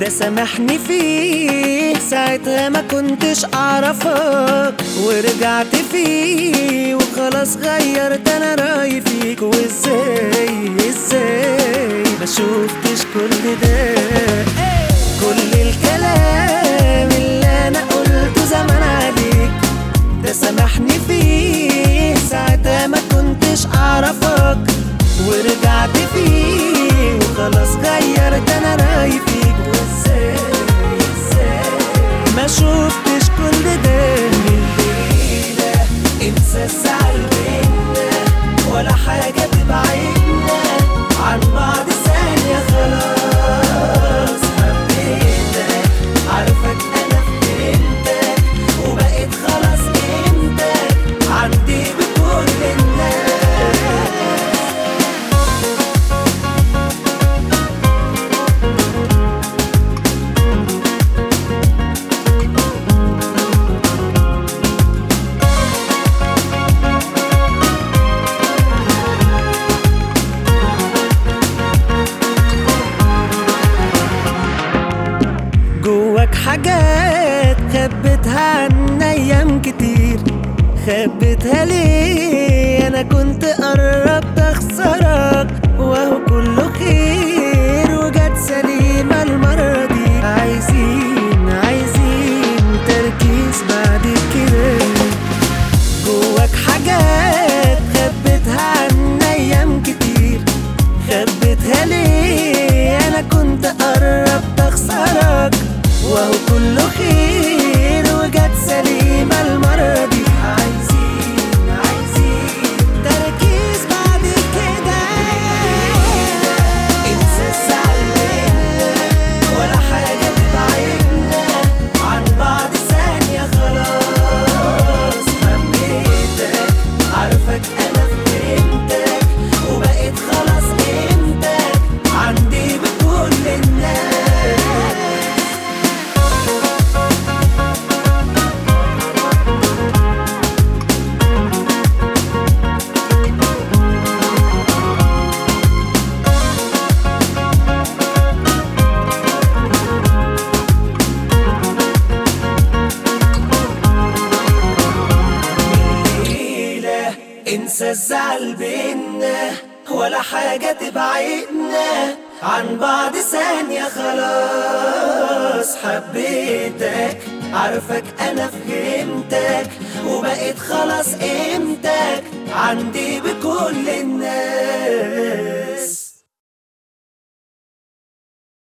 ده سامحني فيه ساعتها ما كنتش اعرفك، ورجعت فيه وخلاص غيرت انا رأيي فيك. وازاي ما شوفتش كل ده؟ كل الكلام اللي انا قلته زمان عليك، ده سامحني فيه ساعتها ما كنتش اعرفك، ورجعت فيه وخلاص غيرت انا رأيي فيك. وازاي ما شوفتش كل ده؟ من الليلة انسى الزعل بينا، ولا حاجة تبعدنا عن بعض ثانية. خلاص حبيتك، عارفك انا فهمتك، وبقيت خلاص قيمتك عندي بكل الناس. جواك حاجات خبيتها عن ايام كتير، خبيتها ليه؟ انا كنت قربت اخسرك، وهو كله خير وجت سليمة المرة دي. عايزين تركيز بعد كده. جواك حاجات خبيتها عن ايام كتير، خبيتها ليه؟ انا كنت قربت اخسرك، وهو كله خير وجت سليمة المرة دي. عايزين تركيز بعد كده. انسى الزعل بينا، ولا حاجة تبعدنا عن بعض ثانية. خلاص حبيتك، عارفك انا فهمتك، وبقيت خلاص قيمتك عندي بكل الناس. انسى الزعل بينا، ولا حاجة تبعدنا عن بعض ثانية. خلاص حبيتك، عارفك انا فهمتك، وبقيت خلاص قيمتك عندي بكل الناس.